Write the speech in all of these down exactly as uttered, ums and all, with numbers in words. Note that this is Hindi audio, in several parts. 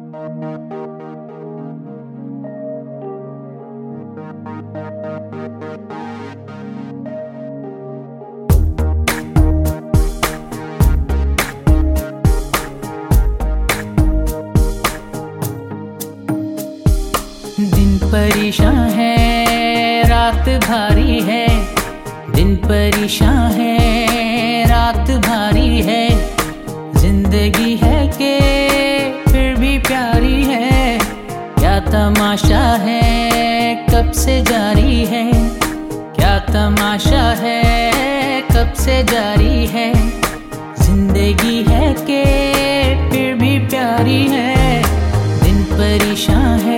दिन परेशान है, रात भारी है। दिन परेशान है, रात भारी है। जिंदगी है कि फिर भी प्यारी है। क्या तमाशा है, कब से जारी है। क्या तमाशा है, कब से जारी है। जिंदगी है कि फिर भी प्यारी है। दिन परेशान है।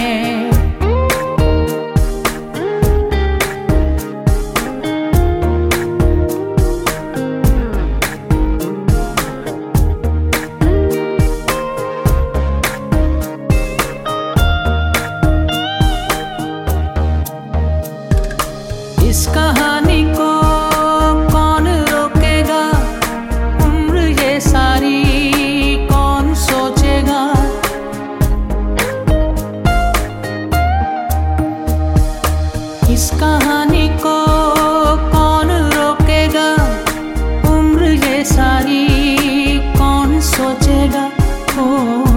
इस कहानी को कौन रोकेगा, उम्र ये सारी कौन सोचेगा। इस कहानी को कौन रोकेगा, उम्र ये सारी कौन सोचेगा। ओ,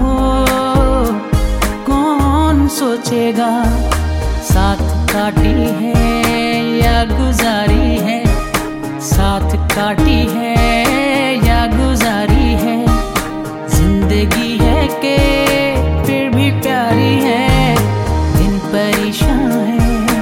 कौन सोचेगा। साथ काटी है या गुजारी है, साथ काटी है या गुजारी है। जिंदगी है कि फिर भी प्यारी है। दिन परेशान है।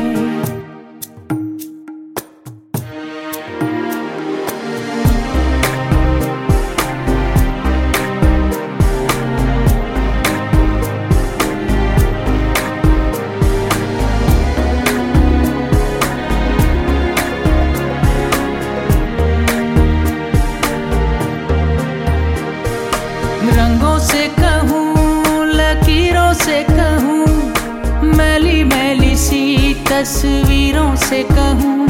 रंगों से कहूँ, लकीरों से कहूँ, मैली मैली सी तस्वीरों से कहूँ।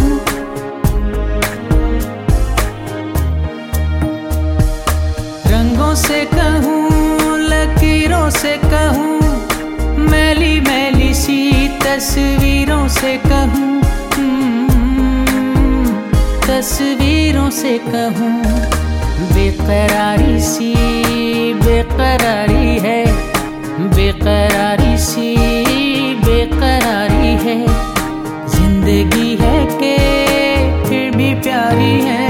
रंगों से कहूँ, लकीरों से कहूँ, मैली मैली सी तस्वीरों से कहूँ। तस्वीरों से कहूँ। बेकरारी सी बेकरारी है, बेकरारी सी बेकरारी है। जिंदगी है कि फिर भी प्यारी है।